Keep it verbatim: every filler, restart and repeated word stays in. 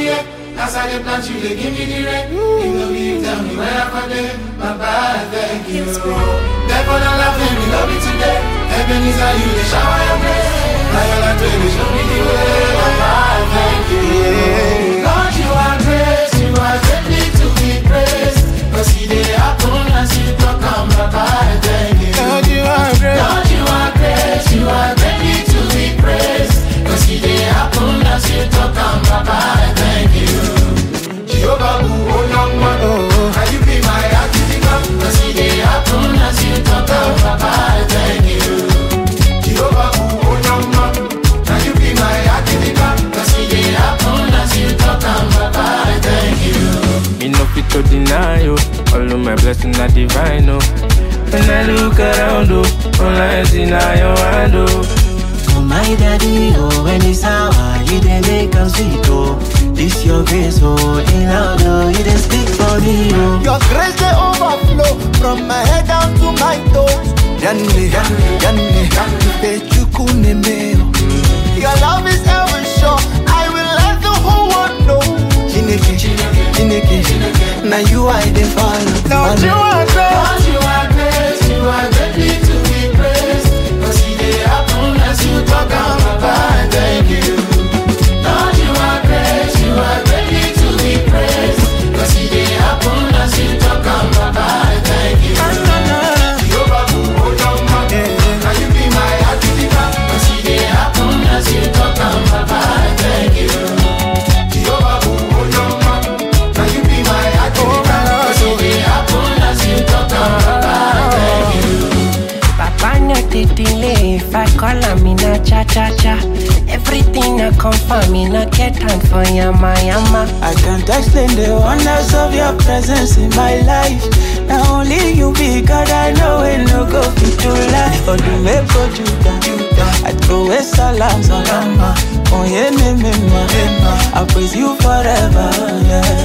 yeah. As I get plant you, they give me the rent. You know me, tell me where I find it. My bad, thank you. Therefore, not laughing, me love me today. Heaven is how you, they shower your grace. Now you're like, they show me the way. My bad, thank you. Lord, you are grace, you are greatly to be praised. Cause see, they happen as you talk on my bad, thank you. Lord, you are grace. Lord, you are grace, you are greatly to be praised. Cause see, they happen as you talk on my bad, thank you. Jehovah, who hold on, man. Can you be my activity? Cause see, they happen as you talk on my bad, thank you. Jehovah, who hold on, man. Can you be my activity? Cause see, they happen as you talk on my bad, thank you. Me no fit to deny you. All of my blessings are divine, oh. When I look around, oh, all I see now your hand, oh. Oh my daddy, oh, when it's hour, you dey make us sweet, oh. This your grace, oh, in loud, oh, you dey speak for me, oh. Your grace they overflow from my head down to my toes. Yanni, yanni, yanni, yanni, me. Your love is ever sure. I will let the whole world know. Chineke, Chineke, now you I dey follow. Lord, you are grace. Lord, you are grace, you are greatly to be praised. Cause see, they happen as you talk on my bad, thank you. Lord, you are grace, you are greatly to be praised. Cause see, they happen as you talk on my bad, thank you. Jehovah, who hold on, man. Can you be my activity? Cause see, they happen as you talk on my bad, thank you. Jehovah, who hold on, man. Can you be my activity? Cause see, they happen as you talk on my bad, thank you. Papa no dey delay. If I call him, in a cha cha cha. Everything I come for me, no get time for yama yama. I can't explain the wonders of your presence in my life. Now only you be God, I know it no go fit to lie. Oh, you make go Judah, I throw a salam, salam. Oh, yeah, me, me, me, I praise you forever, yeah.